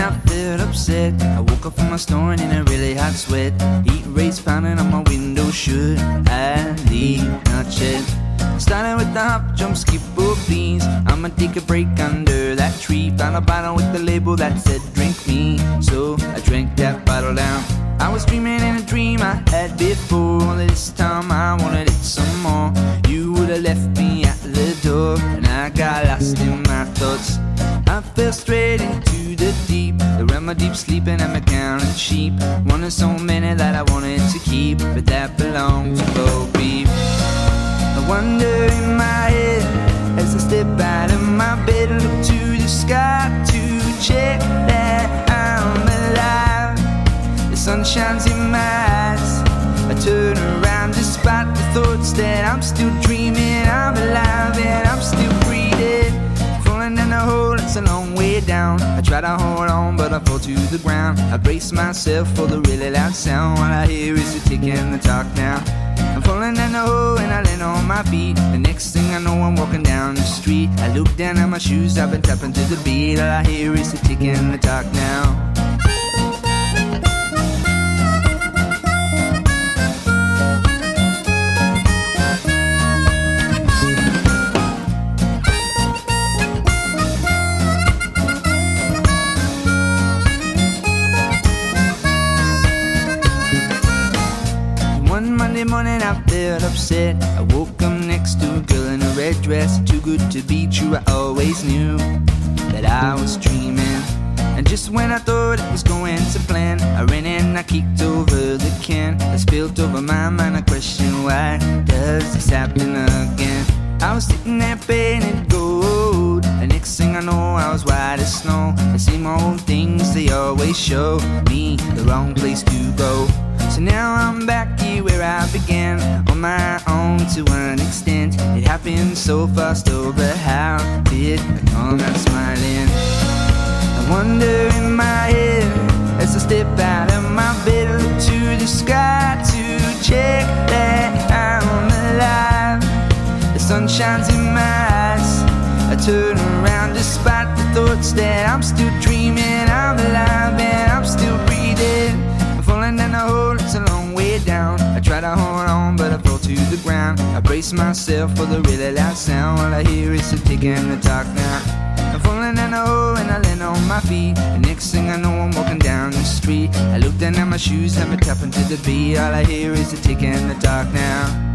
I felt upset. I woke up from my snoring in a really hot sweat. Heat rays pounding on my window. Should I leave? Not yet. Starting with the hop, jump, skip, or please. I'ma take a break under that tree. Found a bottle with the label that said drink me. So I drank that bottle down. I was dreaming in a dream I had before. Only this time I wanted it some more. You would've left me at the door, and I got lost in my thoughts. I fell straight into the deep, the realm of deep sleeping and counting sheep. Wanted so many that I wanted to keep, but that belonged to Bo Peep. I wonder in my head as I step out of my bed and look to the sky to check that I'm alive. The sun shines in my eyes. I turn around despite the thoughts that I'm still dreaming. I'm alive and I'm still breathing. Falling in a hole, it's a long way down. I try to hold on, but I fall to the ground. I brace myself for the really loud sound. All I hear is the tick and the talk now. I'm falling in a hole and I land on my feet. The next thing I know, I'm walking down the street. I look down at my shoes, I've been tapping to the beat. All I hear is the tick and the talk now. One Monday morning I felt upset. I woke up next to a girl in a red dress. Too good to be true, I always knew that I was dreaming. And just when I thought it was going to plan, I ran in, I kicked over the can. I spilled over my mind, I questioned why does this happen again? I was sitting there painted gold. The next thing I know, I was white as snow. The same old things, they always show me the wrong place to go. So now I'm back here where I began, on my own to an extent. It happened so fast, oh, but how did I come out smiling? I wonder in my head as I step out of my bed, I look to the sky to check that I'm alive. The sun shines in my eyes. I turn around despite the thoughts that I'm still dreaming. I'm alive and I'm still breathing. Falling down the hole, it's a long way down. I try to hold on, but I fall to the ground. I brace myself for the really loud sound. All I hear is the tick and the talk now. I'm falling down the hole and I land on my feet. The next thing I know, I'm walking down the street. I look down at my shoes, I've been tapping to the beat. All I hear is the tick and the talk now.